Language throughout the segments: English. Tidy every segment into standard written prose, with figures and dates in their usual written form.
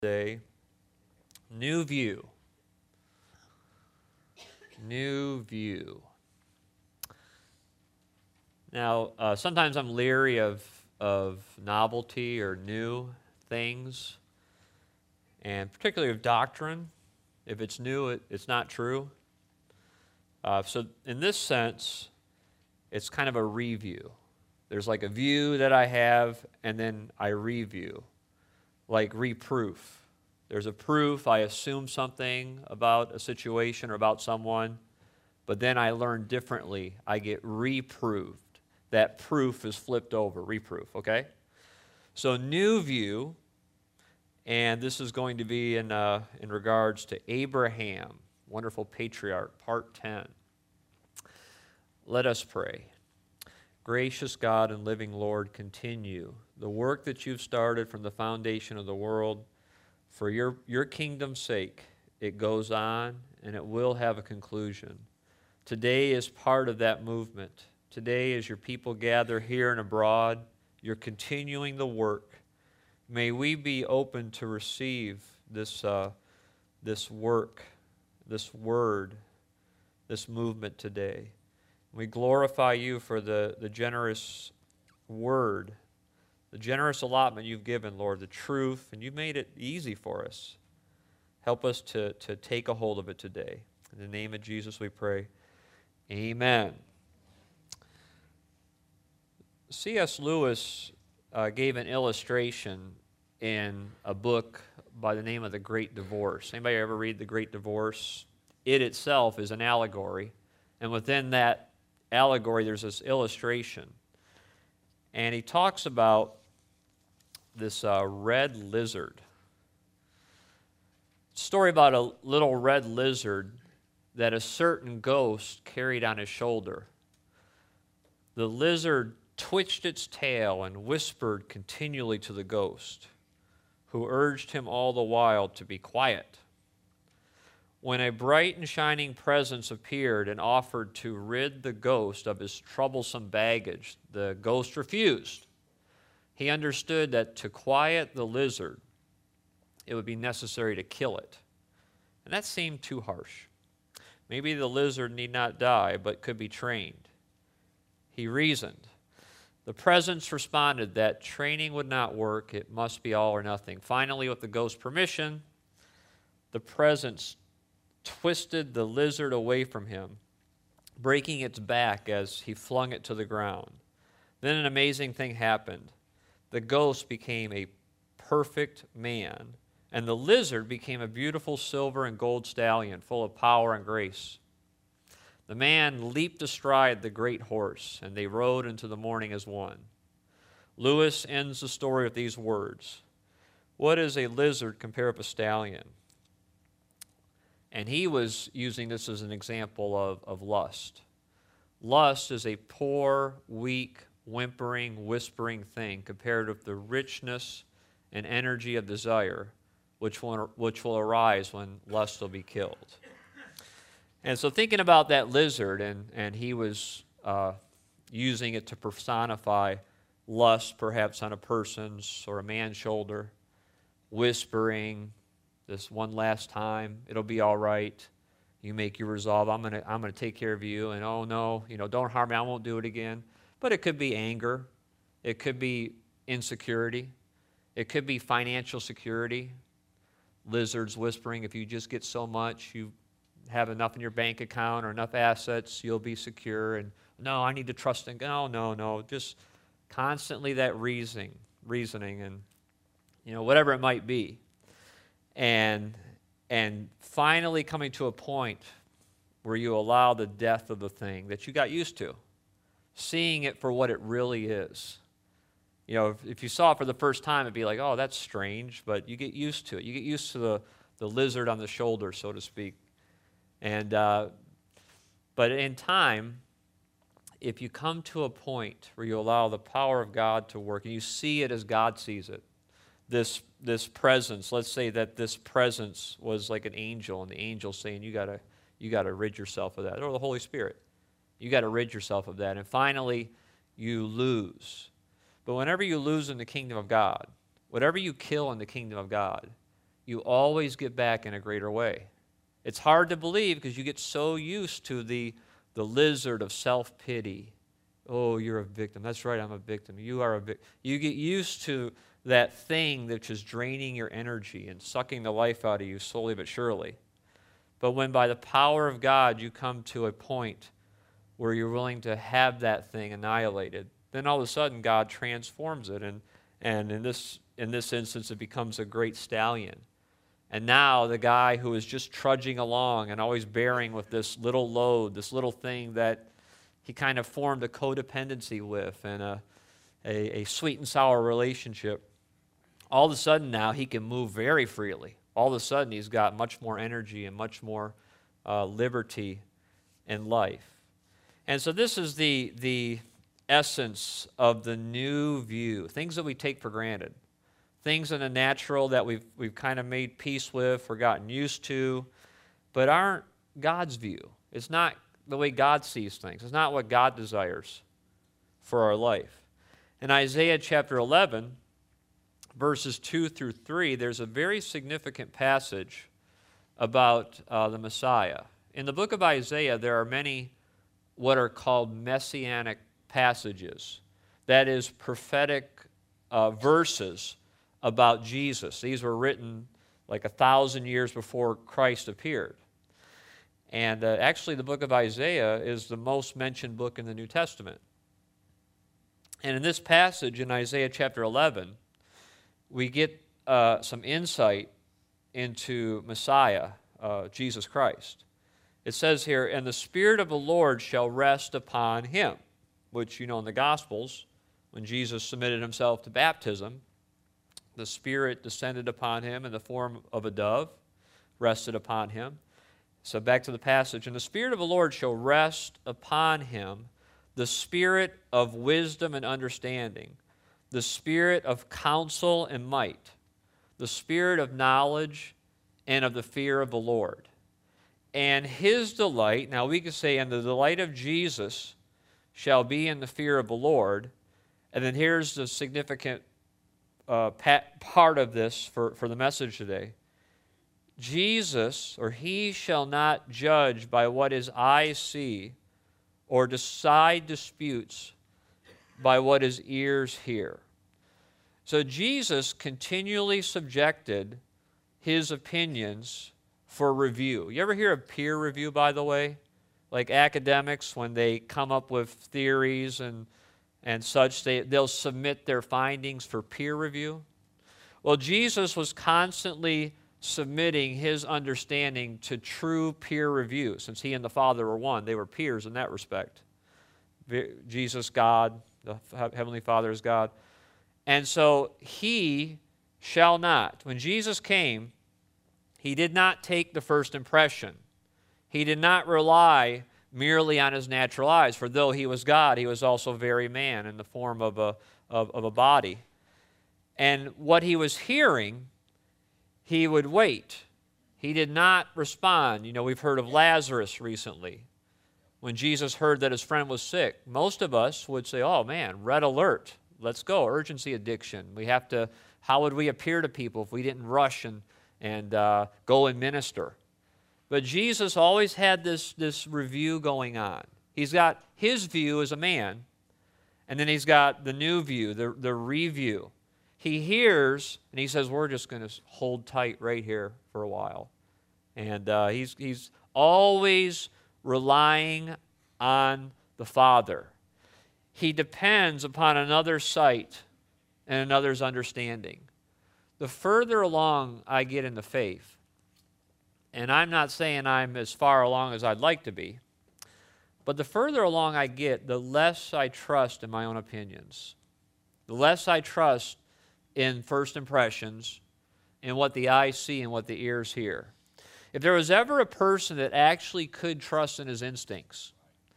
Today, new view. New view. Now, sometimes I'm leery of novelty or new things, and particularly of doctrine. If it's new, it's not true. So in this sense, it's kind of a review. There's like a view that I have, and then I review, like reproof. There's a proof, I assume something about a situation or about someone, but then I learn differently. I get reproved. That proof is flipped over, reproof, okay? So new view, and this is going to be in regards to Abraham, wonderful patriarch, part 10. Let us pray. Gracious God and living Lord, continue the work that you've started from the foundation of the world. For your kingdom's sake, it goes on and it will have a conclusion. Today is part of that movement. Today, as your people gather here and abroad, you're continuing the work. May we be open to receive this work, this word, this movement today. We glorify you for the generous word, the generous allotment you've given, Lord, the truth, and you've made it easy for us. Help us to take a hold of it today. In the name of Jesus we pray. Amen. C.S. Lewis gave an illustration in a book by the name of The Great Divorce. Anybody ever read The Great Divorce? It itself is an allegory, and within that allegory there's this illustration. And he talks about this red lizard. Story about a little red lizard that a certain ghost carried on his shoulder. The lizard twitched its tail and whispered continually to the ghost, who urged him all the while to be quiet. When a bright and shining presence appeared and offered to rid the ghost of his troublesome baggage, the ghost refused. He understood that to quiet the lizard, it would be necessary to kill it. And that seemed too harsh. Maybe the lizard need not die, but could be trained. He reasoned. The presence responded that training would not work, it must be all or nothing. Finally, with the ghost's permission, the presence twisted the lizard away from him, breaking its back as he flung it to the ground. Then an amazing thing happened. The ghost became a perfect man, and the lizard became a beautiful silver and gold stallion full of power and grace. The man leaped astride the great horse, and they rode into the morning as one. Lewis ends the story with these words: "What is a lizard compared with a stallion?" And he was using this as an example of lust. Lust is a poor, weak, whimpering, whispering thing compared with the richness and energy of desire, which will arise when lust will be killed. And so thinking about that lizard, and he was using it to personify lust, perhaps on a person's or a man's shoulder, whispering, this one last time, it'll be all right. You make your resolve, I'm gonna take care of you, and oh no, don't harm me, I won't do it again. But it could be anger, it could be insecurity, it could be financial security. Lizards whispering, if you just get so much, you have enough in your bank account or enough assets, you'll be secure. And no, I need to trust in God. No. Just constantly that reasoning and whatever it might be. And finally coming to a point where you allow the death of the thing that you got used to, seeing it for what it really is. If you saw it for the first time, it'd be like, oh, that's strange, but you get used to it. You get used to the lizard on the shoulder, so to speak. And but in time, if you come to a point where you allow the power of God to work and you see it as God sees it, this presence, let's say that this presence was like an angel, and the angel saying, you gotta rid yourself of that, or the Holy Spirit, you got to rid yourself of that, and finally you lose. But whenever you lose in the kingdom of God, whatever you kill in the kingdom of God, you always get back in a greater way. It's hard to believe because you get so used to the lizard of self-pity. Oh, you're a victim. That's right, I'm a victim. You are a victim. You get used to that thing which is draining your energy and sucking the life out of you slowly but surely. But when by the power of God you come to a point where you're willing to have that thing annihilated, then all of a sudden God transforms it, and in this instance it becomes a great stallion. And now the guy who is just trudging along and always bearing with this little load, this little thing that he kind of formed a codependency with and a sweet and sour relationship, all of a sudden now he can move very freely. All of a sudden he's got much more energy and much more liberty in life. And so this is the essence of the new view, things that we take for granted. Things in the natural that we've kind of made peace with or gotten used to, but aren't God's view. It's not the way God sees things. It's not what God desires for our life. In Isaiah chapter 11, verses 2 through 3, there's a very significant passage about the Messiah. In the book of Isaiah, there are many what are called messianic passages. That is, prophetic verses about Jesus. These were written like 1,000 years before Christ appeared. And actually the book of Isaiah is the most mentioned book in the New Testament. And in this passage in Isaiah chapter 11, we get some insight into Messiah, Jesus Christ. It says here, "And the Spirit of the Lord shall rest upon him," which you know in the Gospels, when Jesus submitted himself to baptism, the Spirit descended upon him in the form of a dove, rested upon him. So back to the passage. "And the Spirit of the Lord shall rest upon him, the Spirit of wisdom and understanding, the Spirit of counsel and might, the Spirit of knowledge and of the fear of the Lord. And his delight," now we could say, "and the delight of Jesus shall be in the fear of the Lord." And then here's the significant part of this for the message today. "Jesus, or he shall not judge by what his eyes see, or decide disputes by what his ears hear." So Jesus continually subjected his opinions for review. You ever hear of peer review, by the way? Like academics, when they come up with theories and such, they'll submit their findings for peer review. Well, Jesus was constantly submitting his understanding to true peer review. Since he and the Father were one, they were peers in that respect. Jesus, God, the Heavenly Father is God. And so he shall not. When Jesus came, he did not take the first impression. He did not rely merely on his natural eyes, for though he was God, he was also very man in the form of a body. And what he was hearing, he would wait. He did not respond. You know, we've heard of Lazarus recently. When Jesus heard that his friend was sick, most of us would say, "Oh man, red alert. Let's go, urgency addiction. We have to, how would we appear to people if we didn't rush and go and minister?" But Jesus always had this review going on. He's got his view as a man, and then he's got the new view, the review. He hears, and he says, "We're just going to hold tight right here for a while." And he's always relying on the Father. He depends upon another's sight and another's understanding. The further along I get in the faith, and I'm not saying I'm as far along as I'd like to be, but the further along I get, the less I trust in my own opinions. The less I trust in first impressions, in what the eyes see and what the ears hear. If there was ever a person that actually could trust in his instincts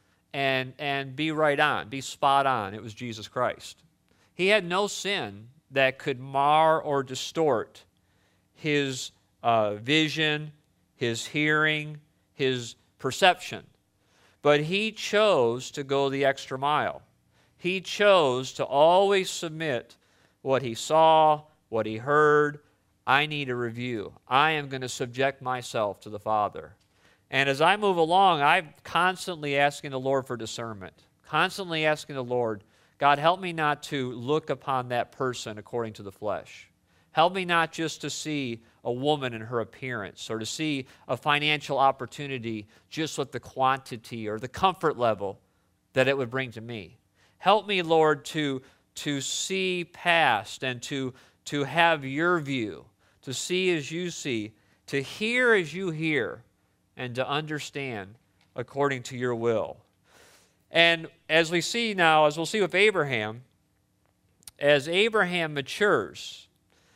and be right on, be spot on, it was Jesus Christ. He had no sin that could mar or distort his vision, his hearing, his perception. But he chose to go the extra mile. He chose to always submit what he saw, what he heard, I need a review. I am going to subject myself to the Father. And as I move along, I'm constantly asking the Lord for discernment, constantly asking the Lord, God, help me not to look upon that person according to the flesh. Help me not just to see a woman in her appearance or to see a financial opportunity just with the quantity or the comfort level that it would bring to me. Help me, Lord, to see past and to have your view, to see as you see, to hear as you hear, and to understand according to your will. And as we see now, as we'll see with Abraham, as Abraham matures,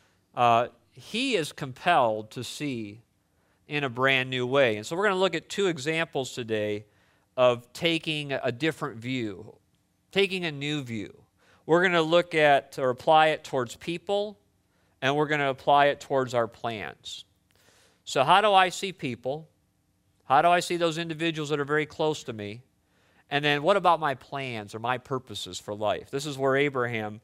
he is compelled to see in a brand new way. And so we're going to look at two examples today of taking a different view, taking a new view. We're going to look at or apply it towards people, and we're going to apply it towards our plans. So how do I see people? How do I see those individuals that are very close to me? And then what about my plans or my purposes for life? This is where Abraham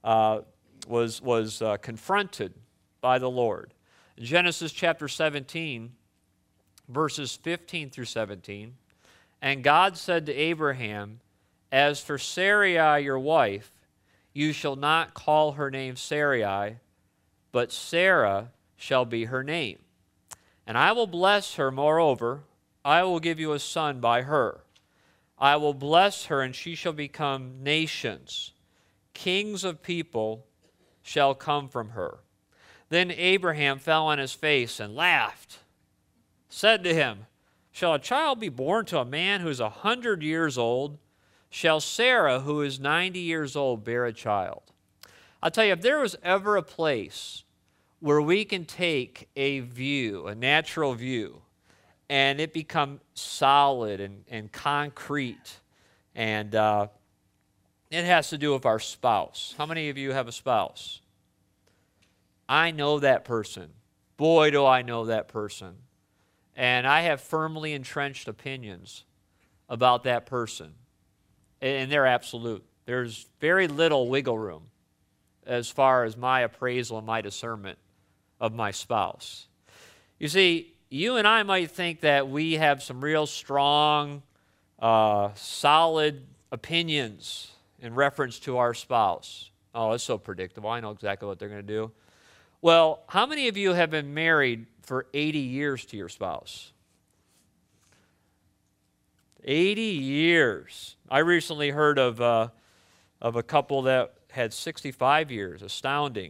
was confronted by the Lord. In Genesis chapter 17, verses 15 through 17, and God said to Abraham, as for Sarai your wife, you shall not call her name Sarai, but Sarah shall be her name. And I will bless her, moreover, I will give you a son by her. I will bless her, and she shall become nations. Kings of people shall come from her. Then Abraham fell on his face and laughed, said to him, shall a child be born to a man who is 100 years old? Shall Sarah, who is 90 years old, bear a child? I'll tell you, if there was ever a place where we can take a view, a natural view, and it become solid and concrete, and it has to do with our spouse. How many of you have a spouse? I know that person. Boy, do I know that person. And I have firmly entrenched opinions about that person. And they're absolute. There's very little wiggle room as far as my appraisal and my discernment of my spouse. You see, you and I might think that we have some real strong, solid opinions in reference to our spouse. Oh, it's so predictable. I know exactly what they're going to do. Well, how many of you have been married for 80 years to your spouse? 80 years. I recently heard of a couple that had 65 years. Astounding.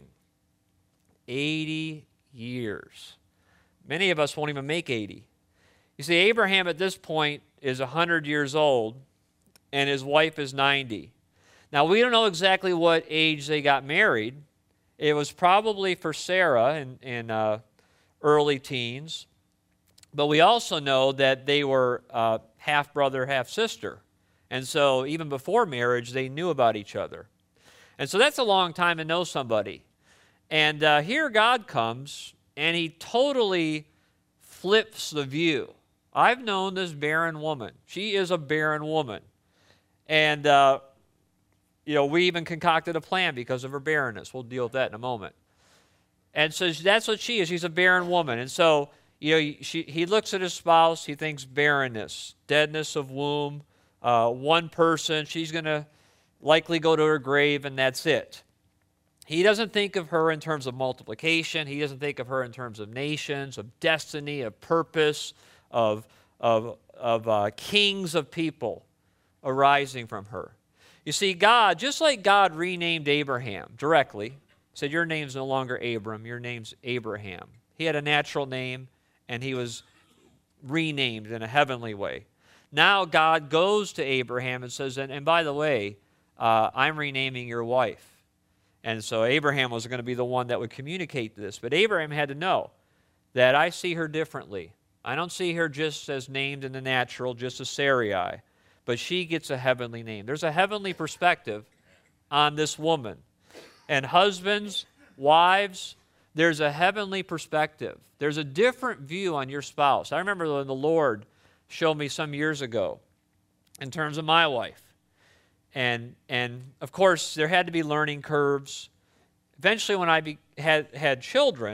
80 years. Many of us won't even make 80. You see, Abraham at this point is 100 years old, and his wife is 90. Now, we don't know exactly what age they got married. It was probably for Sarah in early teens. But we also know that they were half-brother, half-sister. And so even before marriage, they knew about each other. And so that's a long time to know somebody. And here God comes, and he totally flips the view. I've known this barren woman. She is a barren woman. And we even concocted a plan because of her barrenness. We'll deal with that in a moment. And so that's what she is. She's a barren woman. And so, he looks at his spouse. He thinks barrenness, deadness of womb, one person. She's going to likely go to her grave, and that's it. He doesn't think of her in terms of multiplication. He doesn't think of her in terms of nations, of destiny, of purpose, of kings of people arising from her. You see, God, just like God renamed Abraham directly, said, your name's no longer Abram, your name's Abraham. He had a natural name, and he was renamed in a heavenly way. Now God goes to Abraham and says, and by the way, I'm renaming your wife. And so Abraham was going to be the one that would communicate this. But Abraham had to know that I see her differently. I don't see her just as named in the natural, just as Sarai. But she gets a heavenly name. There's a heavenly perspective on this woman. And husbands, wives, there's a heavenly perspective. There's a different view on your spouse. I remember when the Lord showed me some years ago in terms of my wife. And of course, there had to be learning curves. Eventually, when I had children,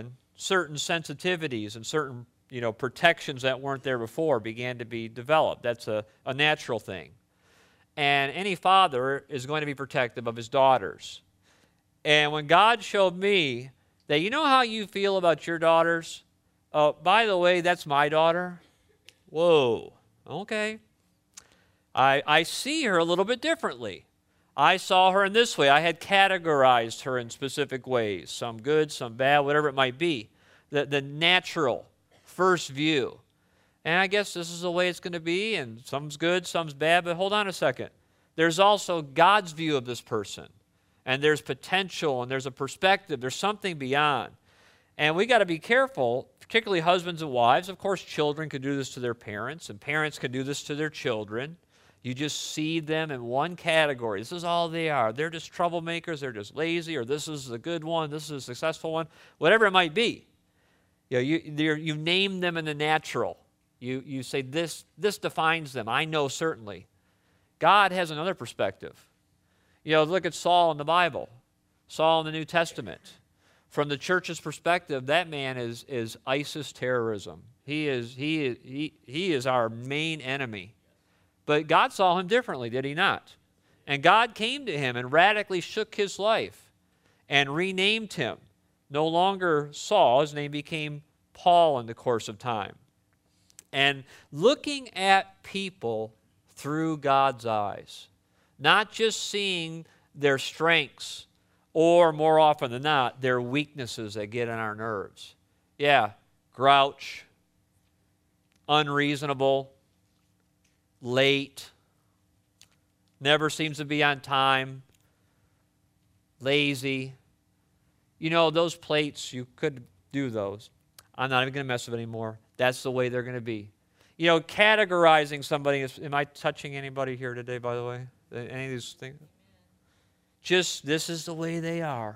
certain sensitivities and certain protections that weren't there before began to be developed. That's a natural thing. And any father is going to be protective of his daughters. And when God showed me that, you know how you feel about your daughters? Oh, by the way, that's my daughter. Whoa, okay. I see her a little bit differently. I saw her in this way. I had categorized her in specific ways, some good, some bad, whatever it might be. The natural first view. And I guess this is the way it's going to be, and some's good, some's bad, but hold on a second. There's also God's view of this person, and there's potential, and there's a perspective, there's something beyond. And we got to be careful, particularly husbands and wives. Of course, children can do this to their parents, and parents can do this to their children. You just see them in one category. This is all they are. They're just troublemakers, they're just lazy, or this is a good one, this is a successful one, whatever it might be. You name them in the natural. You say, this defines them. I know certainly. God has another perspective. Look at Saul in the Bible, Saul in the New Testament. From the church's perspective, that man is ISIS terrorism. He is our main enemy. But God saw him differently, did he not? And God came to him and radically shook his life and renamed him. No longer Saul, his name became Paul in the course of time. And looking at people through God's eyes, not just seeing their strengths or, more often than not, their weaknesses that get on our nerves. Yeah, grouch, unreasonable, late, never seems to be on time, lazy. Those plates, you could do those. I'm not even going to mess with it anymore. That's the way they're going to be. Categorizing somebody, am I touching anybody here today, by the way? Any of these things? Just, this is the way they are.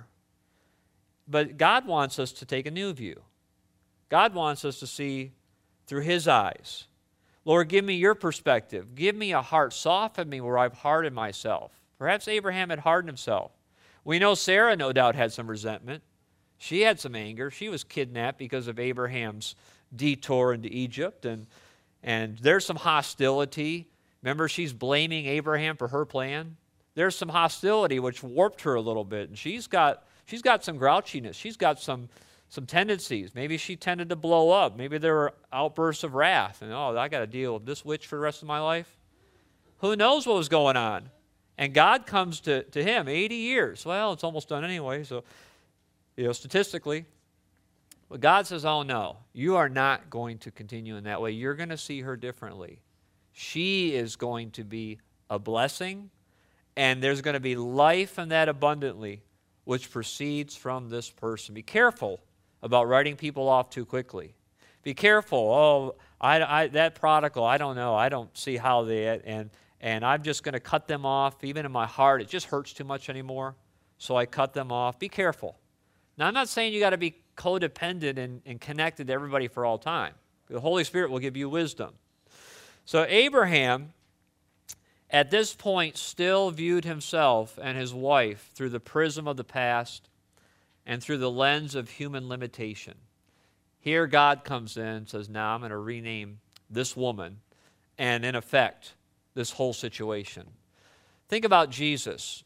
But God wants us to take a new view. God wants us to see through His eyes. Lord, give me your perspective. Give me a heart. Soften me where I've hardened myself. Perhaps Abraham had hardened himself. We know Sarah, no doubt, had some resentment. She had some anger. She was kidnapped because of Abraham's detour into Egypt, and there's some hostility. Remember, she's blaming Abraham for her plan. There's some hostility which warped her a little bit, and she's got some grouchiness. She's got some tendencies. Maybe she tended to blow up. Maybe there were outbursts of wrath, and I got to deal with this witch for the rest of my life. Who knows what was going on? And God comes to him, 80 years. Well, it's almost done anyway, so statistically. But God says, oh no, you are not going to continue in that way. You're going to see her differently. She is going to be a blessing, and there's going to be life in that abundantly, which proceeds from this person. Be careful about writing people off too quickly. Be careful. That prodigal, I don't know. I don't see how and I'm just going to cut them off. Even in my heart, it just hurts too much anymore, so I cut them off. Be careful. Now, I'm not saying you got to be codependent and connected to everybody for all time. The Holy Spirit will give you wisdom. So Abraham, at this point, still viewed himself and his wife through the prism of the past and through the lens of human limitation. Here God comes in and says, now I'm going to rename this woman and, in effect, this whole situation. Think about Jesus.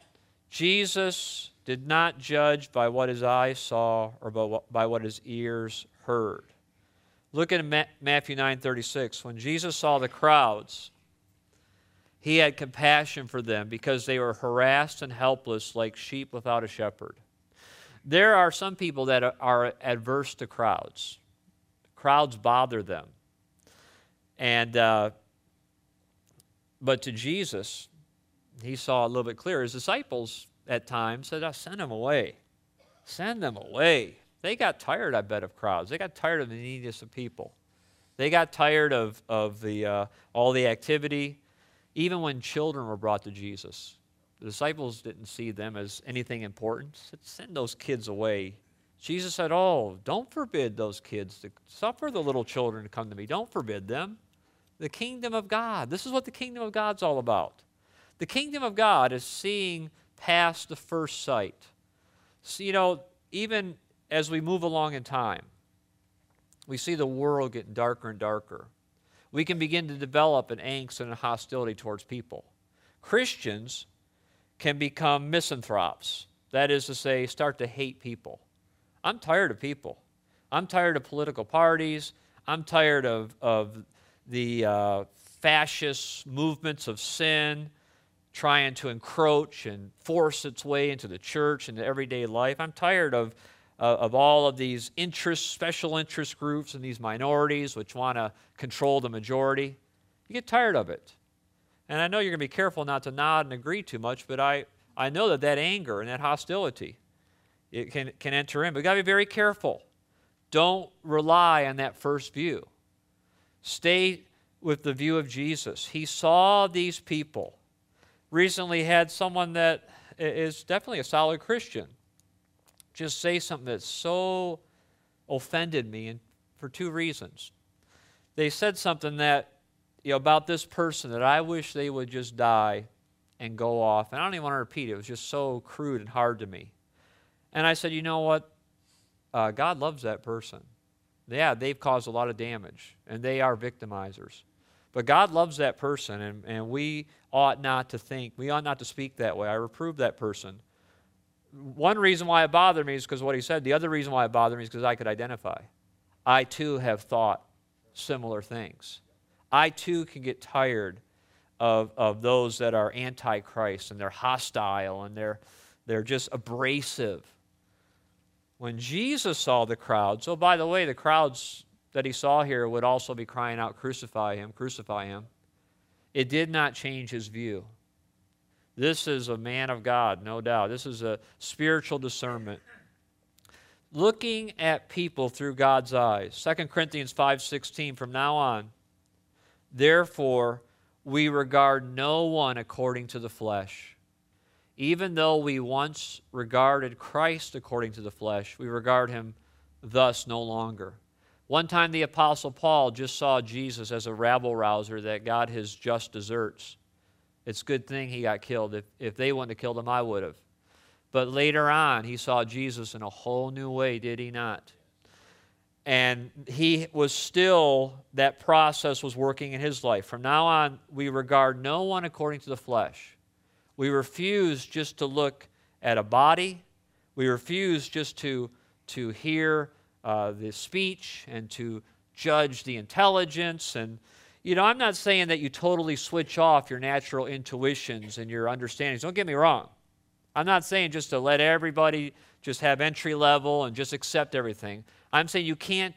Jesus did not judge by what his eyes saw or by what his ears heard. Look at Matthew 9:36. When Jesus saw the crowds, he had compassion for them because they were harassed and helpless like sheep without a shepherd. There are some people that are adverse to crowds. Crowds bother them. But to Jesus, he saw a little bit clearer. His disciples at times said, send them away. Send them away. They got tired, I bet, of crowds. They got tired of the neediness of people. They got tired of all the activity. Even when children were brought to Jesus, the disciples didn't see them as anything important. They said, send those kids away. Jesus said, don't forbid those kids to suffer the little children to come to me. Don't forbid them. The kingdom of God. This is what the kingdom of God's all about. The kingdom of God is seeing past the first sight. So, even as we move along in time, we see the world getting darker and darker. We can begin to develop an angst and a hostility towards people. Christians can become misanthropes. That is to say, start to hate people. I'm tired of people. I'm tired of political parties. I'm tired of the fascist movements of sin trying to encroach and force its way into the church and everyday life. I'm tired of all of these special interest groups and these minorities which want to control the majority. You get tired of it. And I know you're going to be careful not to nod and agree too much, but I know that anger and that hostility, it can enter in. But we've got to be very careful. Don't rely on that first view. Stay with the view of Jesus. He saw these people. Recently had someone that is definitely a solid Christian just say something that so offended me, and for two reasons. They said something that, about this person that I wish they would just die and go off. And I don't even want to repeat it. It was just so crude and hard to me. And I said, you know what? God loves that person. Yeah, they've caused a lot of damage, and they are victimizers. But God loves that person, and we ought not to speak that way. I reprove that person. One reason why it bothered me is because of what he said. The other reason why it bothered me is because I could identify. I, too, have thought similar things. I, too, can get tired of those that are anti-Christ, and they're hostile, and they're just abrasive. When Jesus saw the crowds, oh, by the way, the crowds that he saw here would also be crying out, crucify him, crucify him. It did not change his view. This is a man of God, no doubt. This is a spiritual discernment. Looking at people through God's eyes. 2 Corinthians 5:16, from now on, therefore, we regard no one according to the flesh. Even though we once regarded Christ according to the flesh, we regard him thus no longer. One time the Apostle Paul just saw Jesus as a rabble-rouser that got his just deserts. It's a good thing he got killed. If they wouldn't have killed him, I would have. But later on, he saw Jesus in a whole new way, did he not? And he was still, that process was working in his life. From now on, we regard no one according to the flesh. We refuse just to look at a body. We refuse just to hear the speech and to judge the intelligence. And, I'm not saying that you totally switch off your natural intuitions and your understandings. Don't get me wrong. I'm not saying just to let everybody just have entry level and just accept everything. I'm saying you can't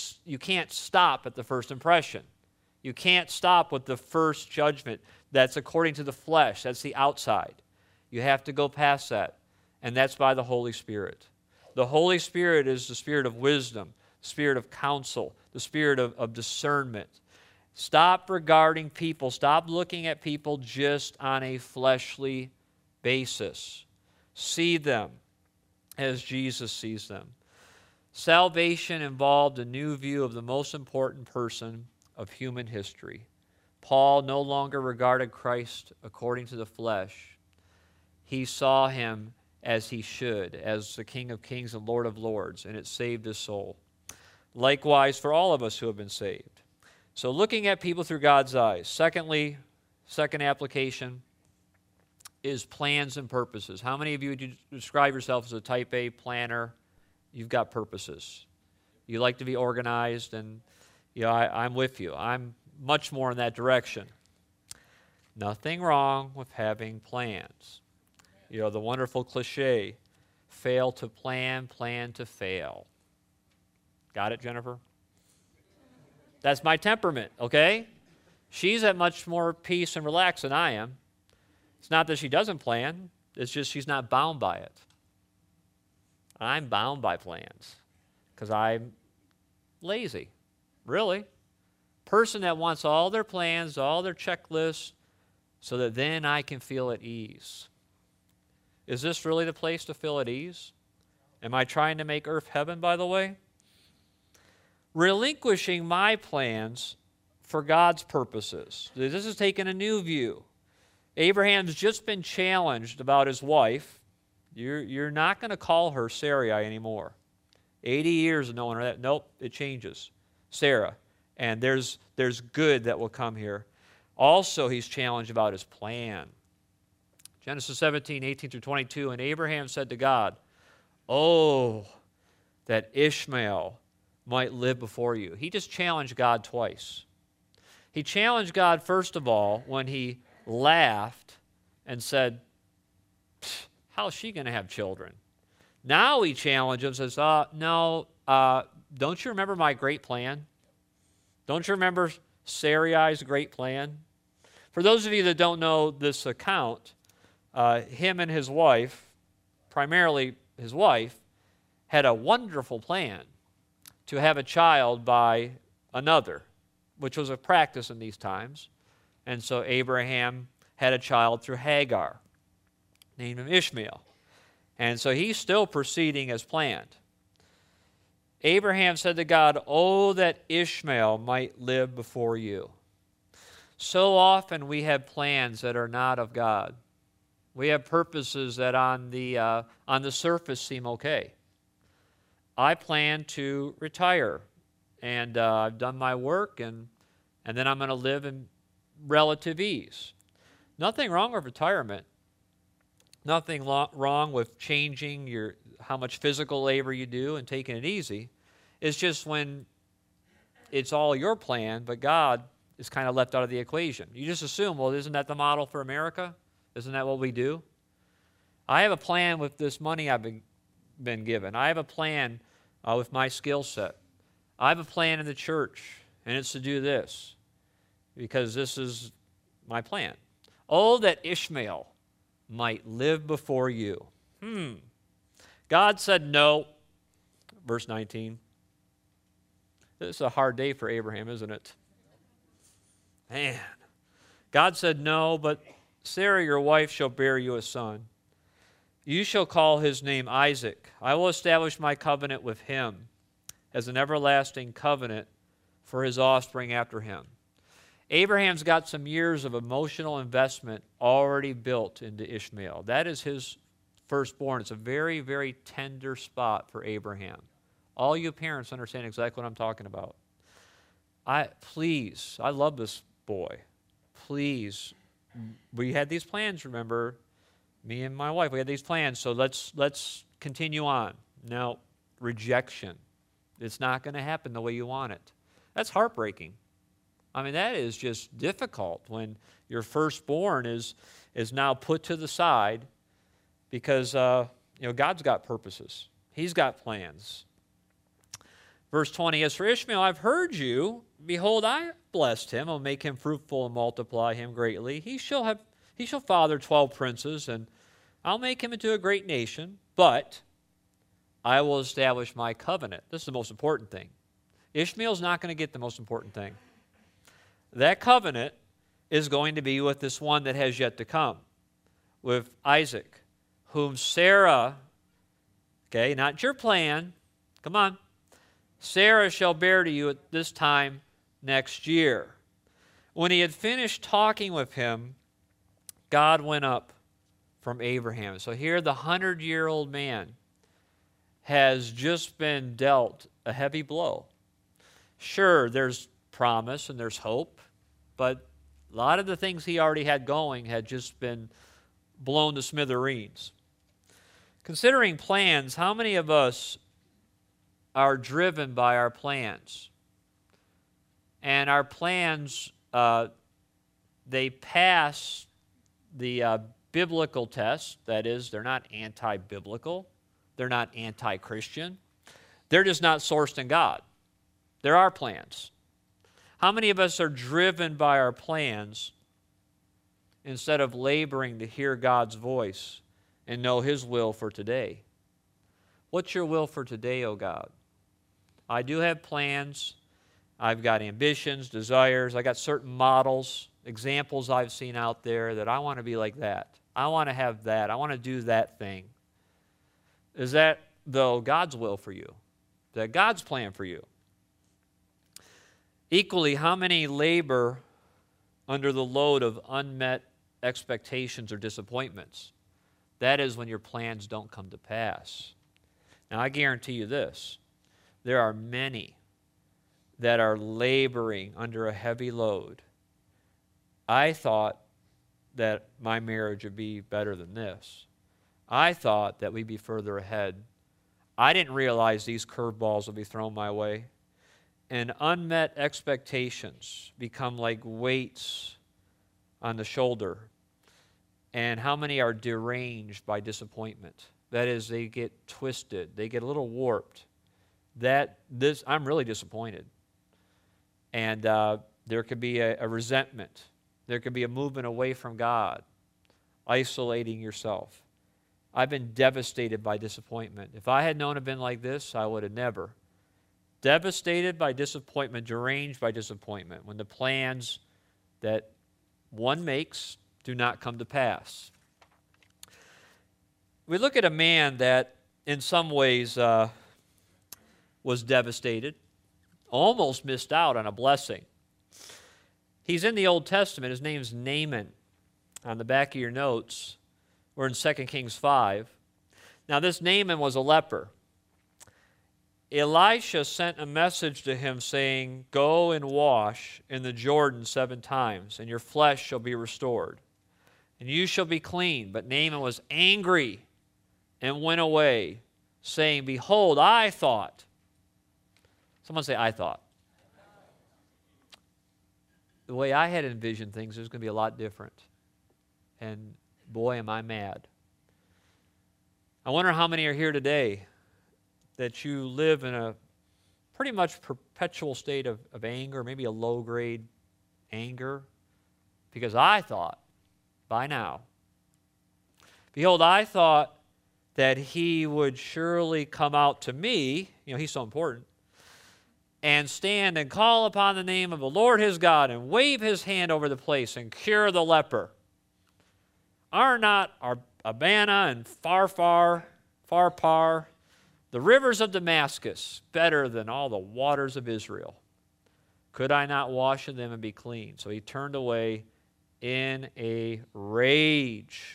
stop at the first impression. You can't stop with the first judgment. That's according to the flesh. That's the outside. You have to go past that. And that's by the Holy Spirit. The Holy Spirit is the spirit of wisdom, spirit of counsel, the spirit of discernment. Stop regarding people. Stop looking at people just on a fleshly basis. See them as Jesus sees them. Salvation involved a new view of the most important person of human history. Paul no longer regarded Christ according to the flesh. He saw him as he should, as the King of Kings and Lord of Lords, and it saved his soul. Likewise for all of us who have been saved. So looking at people through God's eyes. Secondly, second application is plans and purposes. How many of you describe yourself as a type A planner? You've got purposes. You like to be organized, and I'm with you. I'm much more in that direction. Nothing wrong with having plans. The wonderful cliche, fail to plan, plan to fail. Got it, Jennifer? That's my temperament, okay? She's at much more peace and relax than I am. It's not that she doesn't plan. It's just she's not bound by it. I'm bound by plans because I'm lazy, really. Person that wants all their plans, all their checklists, so that then I can feel at ease. Is this really the place to feel at ease? Am I trying to make earth heaven, by the way? Relinquishing my plans for God's purposes. This is taking a new view. Abraham's just been challenged about his wife. You're not going to call her Sarai anymore. 80 years of knowing her that. Nope, it changes. Sarah. And there's good that will come here. Also, he's challenged about his plan. Genesis 17, 18 through 22, and Abraham said to God, "Oh, that Ishmael might live before you." He just challenged God twice. He challenged God, first of all, when he laughed and said, "How is she going to have children?" Now he challenged him and says, "No, don't you remember my great plan? Don't you remember Sarai's great plan?" For those of you that don't know this account, him and his wife, primarily his wife, had a wonderful plan to have a child by another, which was a practice in these times. And so Abraham had a child through Hagar, named him Ishmael. And so he's still proceeding as planned. Abraham said to God, "Oh, that Ishmael might live before you." So often we have plans that are not of God. We have purposes that on the surface seem okay. I plan to retire, and I've done my work, and then I'm going to live in relative ease. Nothing wrong with retirement. Nothing wrong with changing how much physical labor you do and taking it easy. It's just when it's all your plan, but God is kind of left out of the equation. You just assume, well, isn't that the model for America? Isn't that what we do? I have a plan with this money I've been given. I have a plan with my skill set. I have a plan in the church, and it's to do this because this is my plan. Oh, that Ishmael might live before you. God said no. Verse 19. This is a hard day for Abraham, isn't it? Man. God said no, but Sarah, your wife, shall bear you a son. You shall call his name Isaac. I will establish my covenant with him as an everlasting covenant for his offspring after him. Abraham's got some years of emotional investment already built into Ishmael. That is his firstborn. It's a very, very tender spot for Abraham. All you parents understand exactly what I'm talking about. I love this boy. Please, we had these plans, remember? Me and my wife, we had these plans, so let's continue on. No, rejection. It's not going to happen the way you want it. That's heartbreaking. I mean, that is just difficult when your firstborn is now put to the side because God's got purposes. He's got plans. Verse 20, as for Ishmael, I've heard you. Behold, I blessed him. I'll make him fruitful and multiply him greatly. He shall father 12 princes, and I'll make him into a great nation, but I will establish my covenant. This is the most important thing. Ishmael's not going to get the most important thing. That covenant is going to be with this one that has yet to come, with Isaac, whom Sarah, okay, not your plan, come on, Sarah shall bear to you at this time next year. When he had finished talking with him, God went up from Abraham. So here the 100-year-old man has just been dealt a heavy blow. Sure, there's promise and there's hope, but a lot of the things he already had going had just been blown to smithereens. Considering plans, how many of us are driven by our plans? And our plans, they pass the biblical test. That is, they're not anti-biblical. They're not anti-Christian. They're just not sourced in God. There are plans. How many of us are driven by our plans instead of laboring to hear God's voice and know his will for today? What's your will for today, O God? I do have plans. I've got ambitions, desires. I got certain models, examples I've seen out there that I want to be like that. I want to have that. I want to do that thing. Is that, though, God's will for you? Is that God's plan for you? Equally, how many labor under the load of unmet expectations or disappointments? That is when your plans don't come to pass. Now, I guarantee you this. there are many that are laboring under a heavy load. I thought that my marriage would be better than this. I thought that we'd be further ahead. I didn't realize these curveballs would be thrown my way. And unmet expectations become like weights on the shoulder. And how many are deranged by disappointment? That is, they get twisted. They get a little warped. I'm really disappointed. And there could be a resentment. There could be a movement away from God, isolating yourself. I've been devastated by disappointment. If I had known it had been like this, I would have never. Devastated by disappointment, deranged by disappointment, when the plans that one makes do not come to pass. We look at a man that in some ways was devastated, almost missed out on a blessing. He's in the Old Testament. His name's Naaman. On the back of your notes, we're in 2 Kings 5. Now this Naaman was a leper. Elisha sent a message to him saying, "Go and wash in the Jordan 7 times, and your flesh shall be restored, and you shall be clean." But Naaman was angry and went away, saying, "Behold, I thought." Someone say, "I thought." The way I had envisioned things, it was going to be a lot different. And boy, am I mad. I wonder how many are here today that you live in a pretty much perpetual state of anger, maybe a low-grade anger, because I thought by now, behold, I thought that he would surely come out to me, he's so important, and stand and call upon the name of the Lord his God and wave his hand over the place and cure the leper. Are not Abana and Pharpar, the rivers of Damascus, better than all the waters of Israel? Could I not wash in them and be clean? So he turned away in a rage.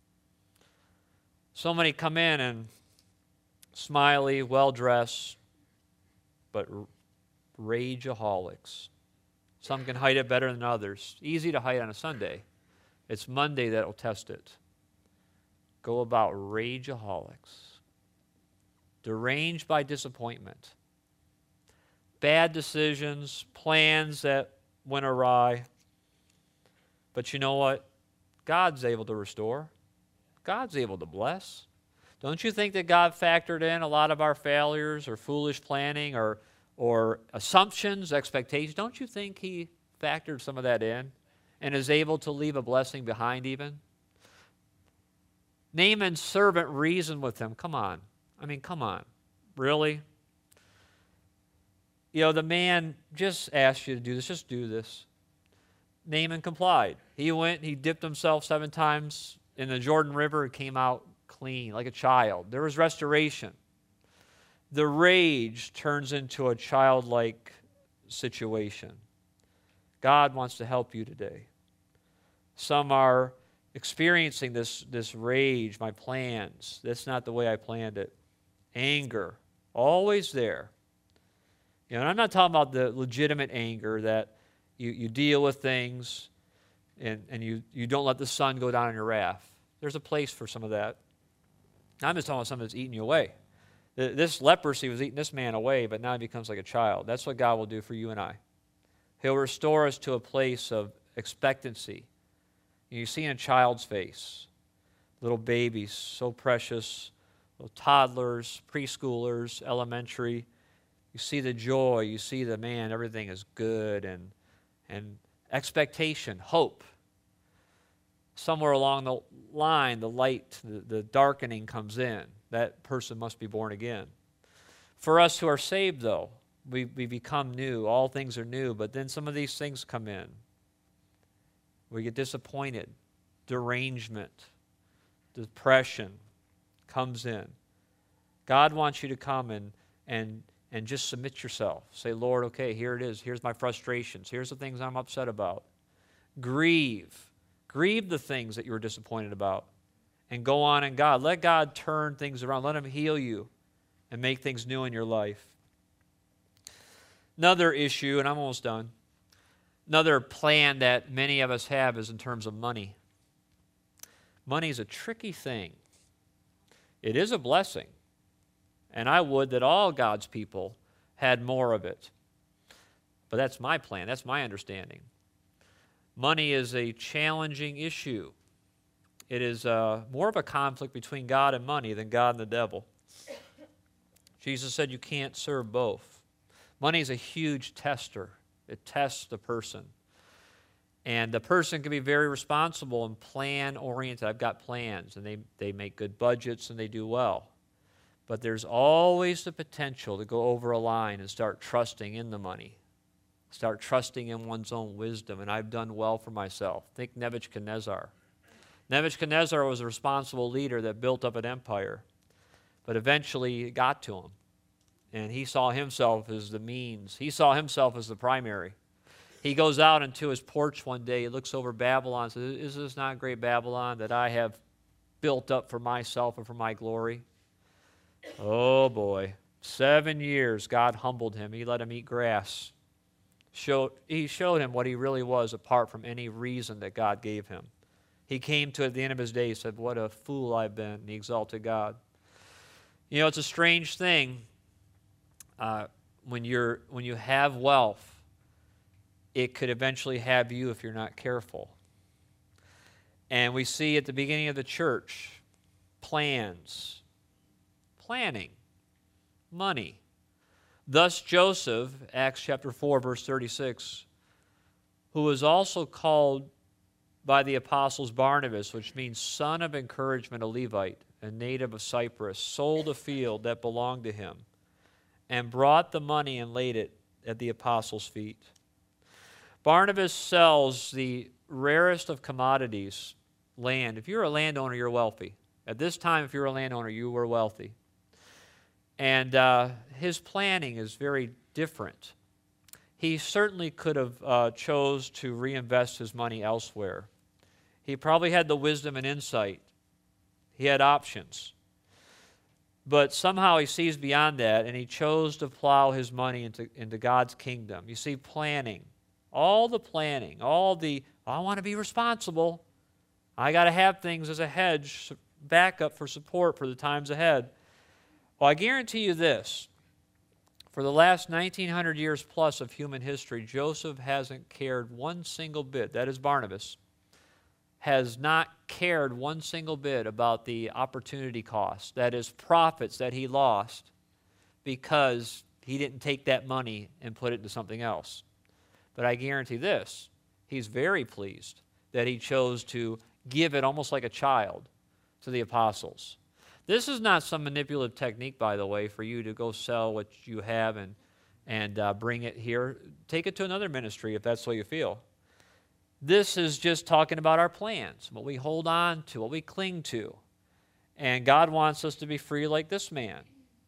So many come in and smiley, well-dressed, but rageaholics. Some can hide it better than others. Easy to hide on a Sunday. It's Monday that will test it. Go about rageaholics. Deranged by disappointment. Bad decisions, plans that went awry. But you know what? God's able to restore. God's able to bless. Don't you think that God factored in a lot of our failures or foolish planning or assumptions, expectations? Don't you think he factored some of that in and is able to leave a blessing behind even? Naaman's servant reasoned with him. Come on. Come on. Really? The man just asked you to do this. Just do this. Naaman complied. He went, he dipped himself 7 times in the Jordan River and came out clean like a child. There was restoration. The rage turns into a childlike situation. God wants to help you today. Some are experiencing this rage, my plans. That's not the way I planned it. Anger, always there. And I'm not talking about the legitimate anger that you deal with things and you don't let the sun go down on your wrath. There's a place for some of that. I'm just talking about something that's eating you away. This leprosy was eating this man away, but now he becomes like a child. That's what God will do for you and I. He'll restore us to a place of expectancy. You see in a child's face, little babies, so precious, little toddlers, preschoolers, elementary. You see the joy, you see the man, everything is good and expectation, hope. Somewhere along the line, the light, the darkening comes in. That person must be born again. For us who are saved, though, we become new. All things are new, but then some of these things come in. We get disappointed. Derangement, depression comes in. God wants you to come and just submit yourself. Say, Lord, okay, here it is. Here's my frustrations. Here's the things I'm upset about. Grieve. Grieve the things that you were disappointed about. And go on in God. Let God turn things around. Let him heal you and make things new in your life. Another issue, and I'm almost done, another plan that many of us have is in terms of money. Money is a tricky thing. It is a blessing, and I would that all God's people had more of it. But that's my plan. That's my understanding. Money is a challenging issue. It is more of a conflict between God and money than God and the devil. Jesus said you can't serve both. Money is a huge tester. It tests the person. And the person can be very responsible and plan-oriented. I've got plans, and they make good budgets, and they do well. But there's always the potential to go over a line and start trusting in the money. Start trusting in one's own wisdom, and I've done well for myself. Think Nebuchadnezzar. Nebuchadnezzar was a responsible leader that built up an empire, but eventually it got to him, and he saw himself as the means. He saw himself as the primary. He goes out into his porch one day, he looks over Babylon and says, "Is this not great Babylon that I have built up for myself and for my glory?" Oh boy, 7 years God humbled him. He let him eat grass. He showed him what he really was apart from any reason that God gave him. He came to at the end of his days, said, "What a fool I've been," and he exalted God. You know, it's a strange thing when you have wealth. It could eventually have you if you're not careful. And we see at the beginning of the church, planning, money. Thus Joseph, Acts chapter 4, verse 36, who was also called by the apostles Barnabas, which means son of encouragement, a Levite, a native of Cyprus, sold a field that belonged to him, and brought the money and laid it at the apostles' feet. Barnabas sells the rarest of commodities, land. If you're a landowner, you're wealthy. At this time, if you're a landowner, you were wealthy. And his planning is very different. He certainly could have chose to reinvest his money elsewhere. He probably had the wisdom and insight. He had options. But somehow he sees beyond that, and he chose to plow his money into God's kingdom. You see, planning. All the planning, I want to be responsible. I got to have things as a hedge, backup for support for the times ahead. Well, I guarantee you this. For the last 1900 years plus of human history, Joseph hasn't cared one single bit, that is Barnabas, has not cared one single bit about the opportunity cost, that is profits that he lost because he didn't take that money and put it into something else. But I guarantee this, he's very pleased that he chose to give it almost like a child to the apostles. This is not some manipulative technique, by the way, for you to go sell what you have and bring it here. Take it to another ministry if that's what you feel. This is just talking about our plans, what we hold on to, what we cling to. And God wants us to be free like this man.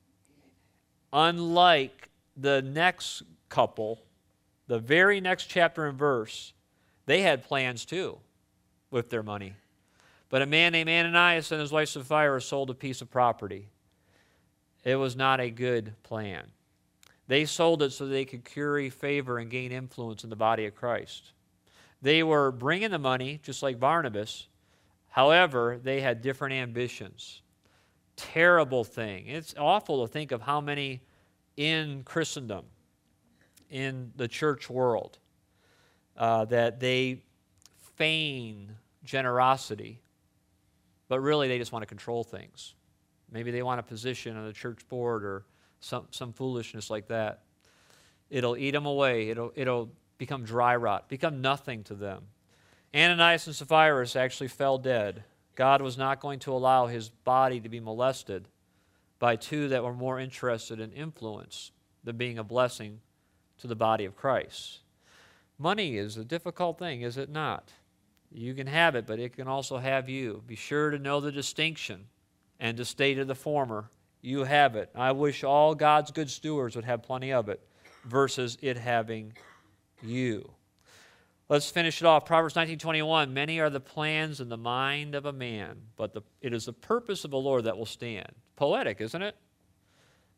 Unlike the next couple, the very next chapter and verse, they had plans too with their money. But a man named Ananias and his wife Sapphira sold a piece of property. It was not a good plan. They sold it so they could curry favor and gain influence in the body of Christ. They were bringing the money, just like Barnabas. However, they had different ambitions. Terrible thing. It's awful to think of how many in Christendom, in the church world, that they feign generosity, but really they just want to control things. Maybe they want a position on the church board or some foolishness like that. It'll eat them away. It'll become dry rot, become nothing to them. Ananias and Sapphira actually fell dead. God was not going to allow his body to be molested by two that were more interested in influence than being a blessing to the body of Christ. Money is a difficult thing, is it not? You can have it, but it can also have you. Be sure to know the distinction and to stay to the former. You have it. I wish all God's good stewards would have plenty of it versus it having you. Let's finish it off. Proverbs 19:21. Many are the plans in the mind of a man, but it is the purpose of the Lord that will stand. Poetic, isn't it?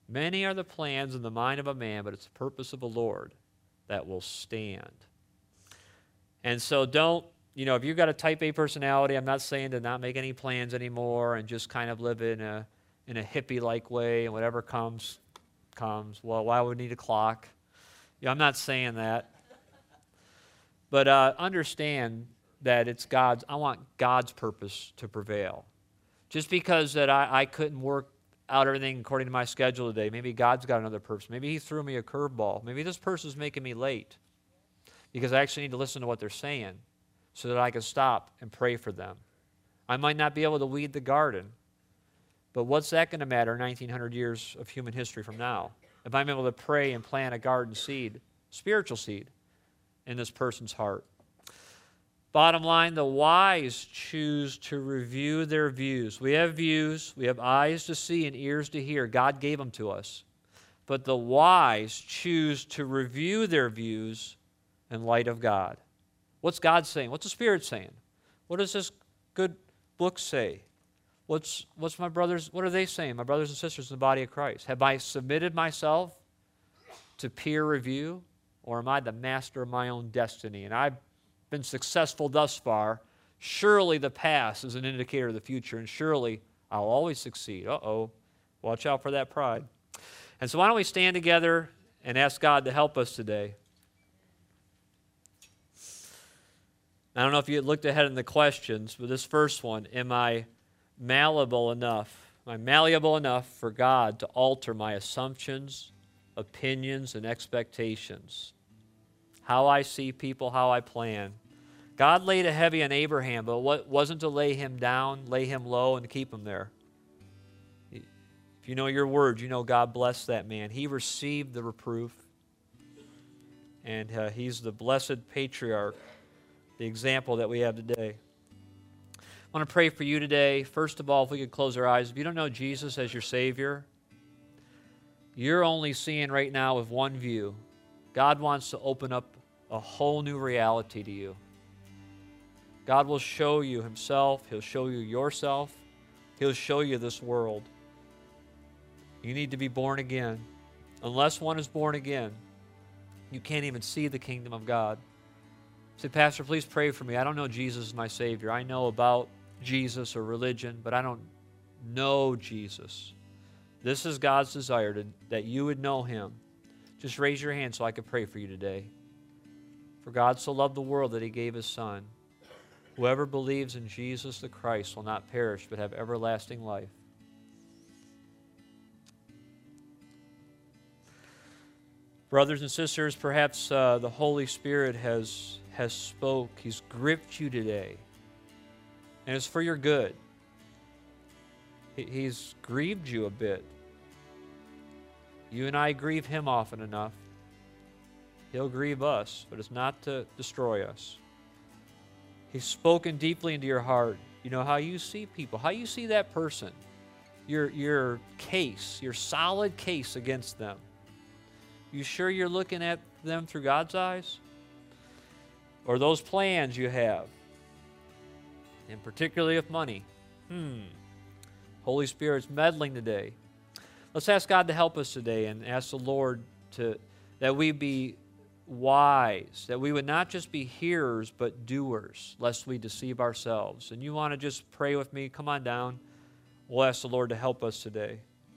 Many are the plans in the mind of a man, but it's the purpose of the Lord that will stand. And so don't, if you've got a type A personality, I'm not saying to not make any plans anymore and just kind of live in a hippie-like way, and whatever comes. Well, why would we need a clock? I'm not saying that. But understand that it's God's, I want God's purpose to prevail. Just because that I couldn't work out everything according to my schedule today, maybe God's got another purpose. Maybe he threw me a curveball. Maybe this person's making me late because I actually need to listen to what they're saying so that I can stop and pray for them. I might not be able to weed the garden, but what's that going to matter 1,900 years of human history from now? If I'm able to pray and plant a garden seed, spiritual seed, in this person's heart. Bottom line, the wise choose to review their views. We have views, we have eyes to see and ears to hear. God gave them to us. But the wise choose to review their views in light of God. What's God saying? What's the Spirit saying? What does this good book say? What's my brothers, what are they saying, my brothers and sisters in the body of Christ? Have I submitted myself to peer review, or am I the master of my own destiny? And I've been successful thus far. Surely the past is an indicator of the future, and surely I'll always succeed. Uh-oh, watch out for that pride. And so why don't we stand together and ask God to help us today. I don't know if you looked ahead in the questions, but this first one, am I malleable enough? Am I malleable enough for God to alter my assumptions, opinions, and expectations? How I see people, how I plan. God laid a heavy on Abraham, but what wasn't to lay him down, lay him low, and keep him there. If you know your word, you know God blessed that man. He received the reproof, and he's the blessed patriarch, the example that we have today. I want to pray for you today. First of all, if we could close our eyes. If you don't know Jesus as your Savior, you're only seeing right now with one view. God wants to open up a whole new reality to you. God will show you himself. He'll show you yourself. He'll show you this world. You need to be born again. Unless one is born again, you can't even see the kingdom of God. Say, Pastor, please pray for me. I don't know Jesus as my Savior. I know about Jesus or religion, but I don't know Jesus. This is God's desire, that you would know him. Just raise your hand so I can pray for you today. For God so loved the world that he gave his Son. Whoever believes in Jesus the Christ will not perish but have everlasting life. Brothers and sisters, perhaps the Holy Spirit has spoke. He's gripped you today. And it's for your good. He's grieved you a bit. You and I grieve him often enough. He'll grieve us, but it's not to destroy us. He's spoken deeply into your heart. You know how you see people, how you see that person, your case, your solid case against them. You sure you're looking at them through God's eyes? Or those plans you have, and particularly with money. Holy Spirit's meddling today. Let's ask God to help us today and ask the Lord that we be wise, that we would not just be hearers but doers, lest we deceive ourselves. And you want to just pray with me? Come on down. We'll ask the Lord to help us today.